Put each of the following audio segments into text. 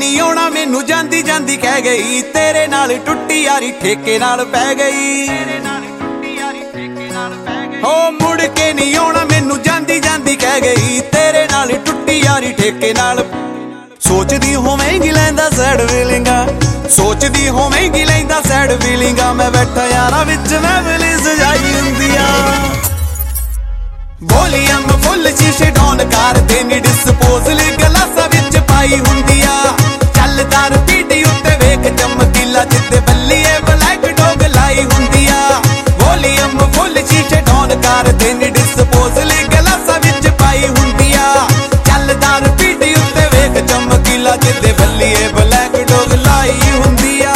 नहीं आउणा मैनू जांदी जांदी कह गई, तेरे नाल टुट्टी यारी ठेके नाल पै गई। हो मुड़ के नहीं आउणा मैनू जांदी जांदी कह गई, तेरे नाल टुट्टी यारी ठेके नाल। सोचदी होवेंगी लैंदा सैड फीलिंगा, सोचदी होवेंगी लैंदा सैड फीलिंगा, मैं बैठा यारा विच फैमिली सजाई हुंदिया। वॉल्यूम फुल शीशे डॉन कार देनी डिस्पोजल गलासा विच पाई हुंदिया। चलदा पीटी उत्ते वेख चमकीला जिद्दे बल्लीए ब्लैक डॉग लाई हुंदिया। वॉल्यूम फुल शीशे डॉन कार देनी डिस्पोजल गलासा विच पाई हुंदिया। चलदा पीटी उत्ते वेख चमकीला जिद्दे बल्लीए ब्लैक डॉग लाई हुंदिया।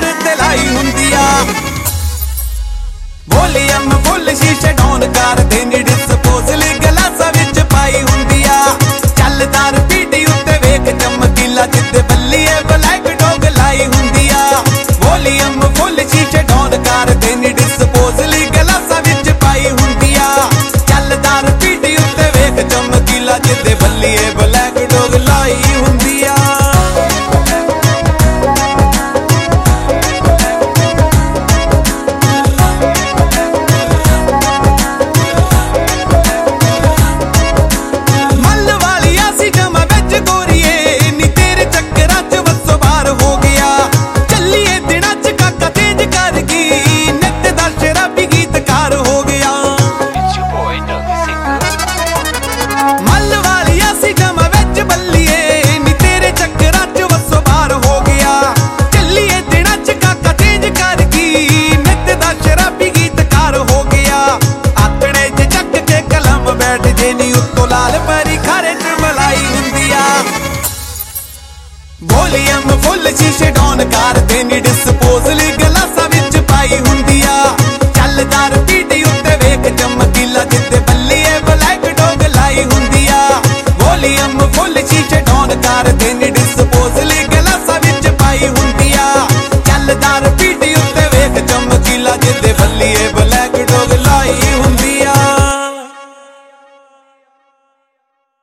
वॉल्यूम फुल शीशे डॉन कार देनी